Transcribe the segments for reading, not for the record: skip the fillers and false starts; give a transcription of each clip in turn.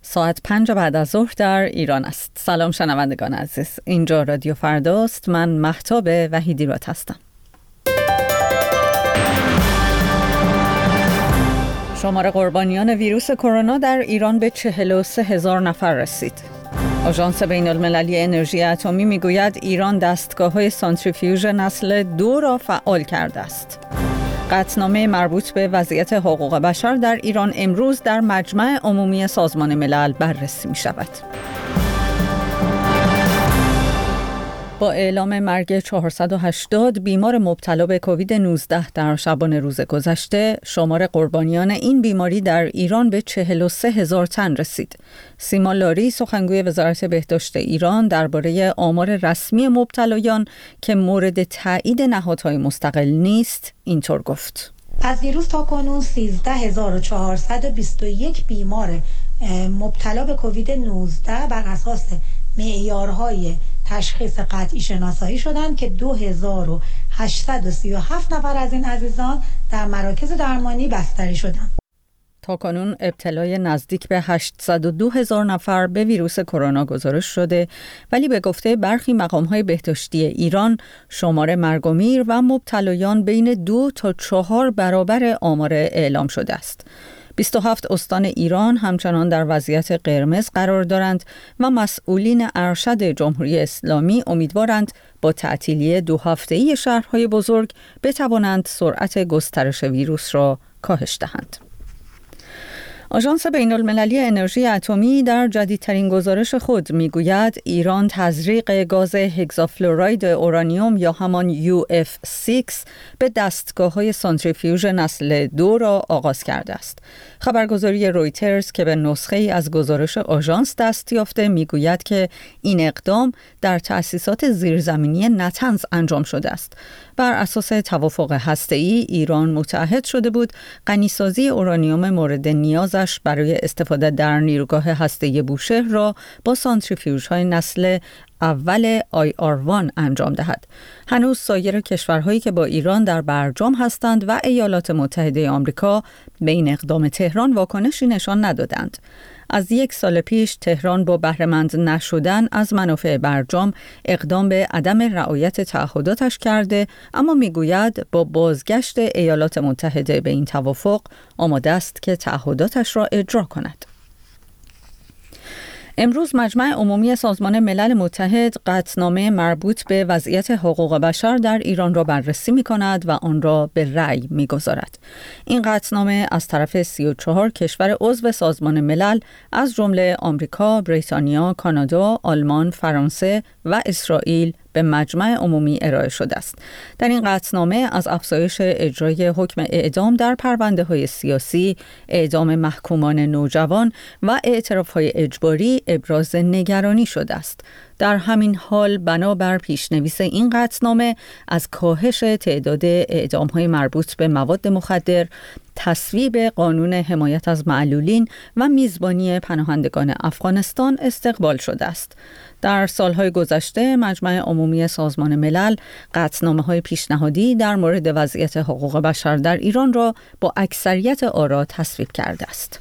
ساعت 5 بعد از ظهر در ایران است. سلام شنوندگان عزیز، اینجا رادیو فرداست. من مهتاب وحیدیراد هستم. شمار قربانیان ویروس کرونا در ایران به 43,000 نفر رسید. آژانس بین‌المللی انرژی اتمی میگوید ایران دستگاه‌های سانتریفیوژ نسل 2 را فعال کرده است. قطعنامه مربوط به وضعیت حقوق بشر در ایران امروز در مجمع عمومی سازمان ملل بررسی می‌شود. با اعلام مرگ 480 بیمار مبتلا به کووید 19 در شبانه روز گذشته، شمار قربانیان این بیماری در ایران به 43,000 تن رسید. سیما لاری، سخنگوی وزارت بهداشت ایران، درباره آمار رسمی مبتلایان که مورد تایید نهادهای مستقل نیست، اینطور گفت: از دیروز تا کنون 13,421 بیمار مبتلا به کووید 19 بر اساس معیارهای تشخیص قطعی شناسایی شدند که 2,837 نفر از این عزیزان در مراکز درمانی بستری شدند. تا کنون ابتلای نزدیک به 802,000 نفر به ویروس کرونا گزارش شده، ولی به گفته برخی مقام‌های بهداشتی ایران، شمار مرگ و میر و مبتلایان بین 2 تا 4 برابر آمار اعلام شده است. 27 استان ایران همچنان در وضعیت قرمز قرار دارند و مسئولین ارشد جمهوری اسلامی امیدوارند با تعطیلی 2 هفته‌ای شهرهای بزرگ بتوانند سرعت گسترش ویروس را کاهش دهند. آژانس بین‌المللی انرژی اتمی در جدیدترین گزارش خود میگوید ایران تزریق گاز هگزافلوراید اورانیوم یا همان UF6 به دستگاه‌های سانتریفیوژ نسل 2 را آغاز کرده است. خبرگزاری رویترز که به نسخه‌ای از گزارش آژانس دست یافته میگوید که این اقدام در تأسیسات زیرزمینی نتنز انجام شده است. بر اساس توافق هسته‌ای ایران متعهد شده بود غنیسازی اورانیوم مورد نیازش برای استفاده در نیروگاه هسته‌ای بوشهر را با سانتریفیوژهای نسل اول IR1 انجام دهد. هنوز سایر کشورهایی که با ایران در برجام هستند و ایالات متحده آمریکا به این اقدام تهران واکنشی نشان ندادند. از 1 سال پیش تهران با بهره‌مند نشدن از منافع برجام اقدام به عدم رعایت تعهداتش کرده، اما میگوید با بازگشت ایالات متحده به این توافق آماده است که تعهداتش را اجرا کند. امروز مجمع عمومی سازمان ملل متحد قطعنامه مربوط به وضعیت حقوق بشر در ایران را بررسی می‌کند و آن را به رأی می‌گذارد. این قطعنامه از طرف 34 کشور عضو سازمان ملل از جمله آمریکا، بریتانیا، کانادا، آلمان، فرانسه و اسرائیل به مجمع عمومی ارائه شده است. در این قطعنامه از افزایش اجرای حکم اعدام در پرونده‌های سیاسی، اعدام محکومان نوجوان و اعتراف‌های اجباری ابراز نگرانی شده است. در همین حال بنابر پیشنویس این قطعنامه از کاهش تعداد اعدام‌های مربوط به مواد مخدر، تصویب قانون حمایت از معلولین و میزبانی پناهندگان افغانستان استقبال شده است. در سالهای گذشته مجمع عمومی سازمان ملل قطعنامه‌های پیشنهادی در مورد وضعیت حقوق بشر در ایران را با اکثریت آرا تصویب کرده است.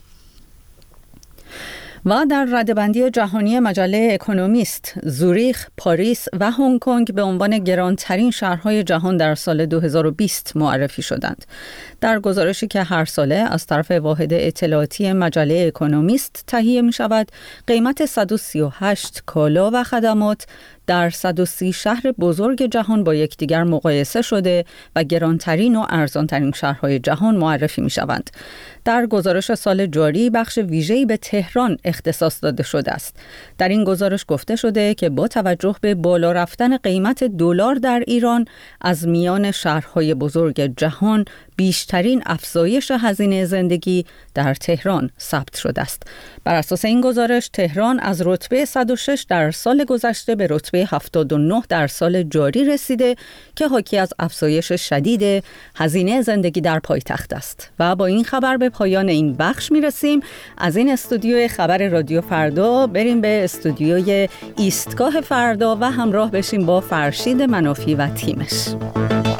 و در رده‌بندی جهانی مجله اکونومیست، زوریخ، پاریس و هنگ کنگ به عنوان گرانترین شهرهای جهان در سال 2020 معرفی شدند. در گزارشی که هر ساله از طرف واحد اطلاعاتی مجله اکونومیست تهیه می شود، قیمت 138 کالا و خدمات در 130 شهر بزرگ جهان با یکدیگر مقایسه شده و گرانترین و ارزانترین شهرهای جهان معرفی می شوند. در گزارش سال جاری بخش ویژه‌ای به تهران اختصاص داده شده است. در این گزارش گفته شده که با توجه به بالا رفتن قیمت دلار در ایران از میان شهرهای بزرگ جهان بیشترین افزایش هزینه زندگی در تهران ثبت شده است. بر اساس این گزارش تهران از رتبه 106 در سال گذشته به رتبه 79 در سال جاری رسیده که حاکی از افزایش شدید هزینه زندگی در پایتخت است. و با این خبر به پایان این بخش میرسیم. از این استودیوی خبر رادیو فردا بریم به استودیوی ایستگاه فردا و همراه بشیم با فرشید منافی و تیمش.